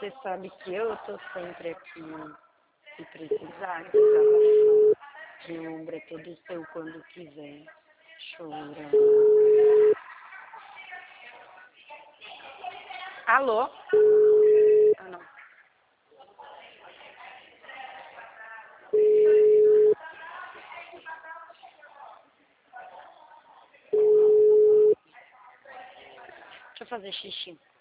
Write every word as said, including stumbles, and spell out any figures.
Você sabe que eu tô sempre aqui, se precisar, desabafar. Meu ombro é todo seu quando quiser. Chora. Alô? Ah, não. Deixa eu fazer xixi.